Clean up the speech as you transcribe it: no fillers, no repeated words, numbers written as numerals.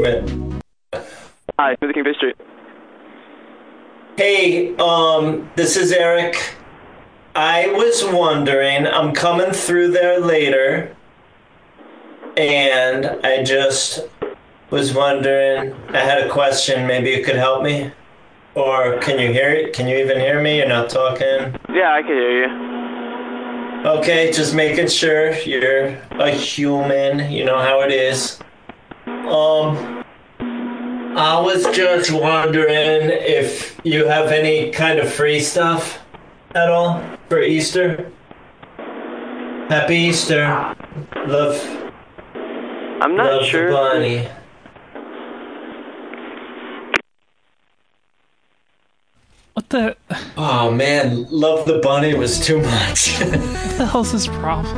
Smith. Hi, Smoothie King Fish Street. Hey, this is Eric. I was wondering, I'm coming through there later, and I just was wondering, I had a question. Maybe you could help me? Or can you hear it? Can you even hear me? You're not talking? Yeah, I can hear you. Okay, just making sure you're a human. You know how it is. Um, I was just wondering if you have any kind of free stuff at all for Easter. Happy Easter. Love, I'm not love the sure. bunny. What the Oh man, love the bunny was too much. hell's this problem?